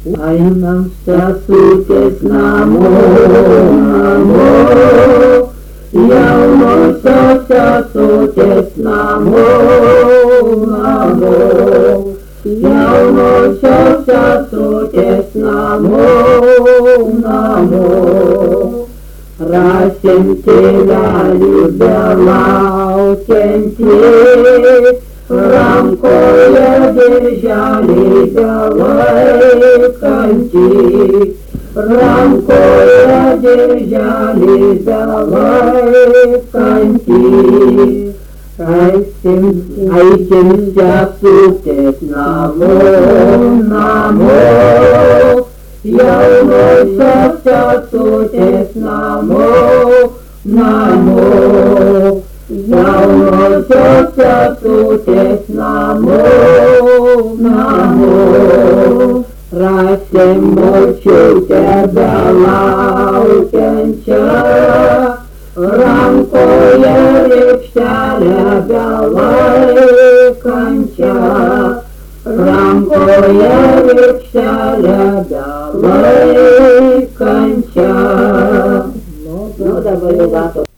Einam sesutės namo, namo, jaunosios sesutės namo, namo, jaunosios sesutės namo, namo. Rasim tėvelį belaukiantį, rankoje dirželį belaikantį, rankoje dirželį belaikantį. Eikim sesutės namo, namo, jaunosios sesutės namo, namo, jaunosios sesutės namo, namo. Rasim močiutę belaukiančią, rankoje rykštelę belaikančią, rankoje rykštelę belaikančią. Nu, dabar jau gato.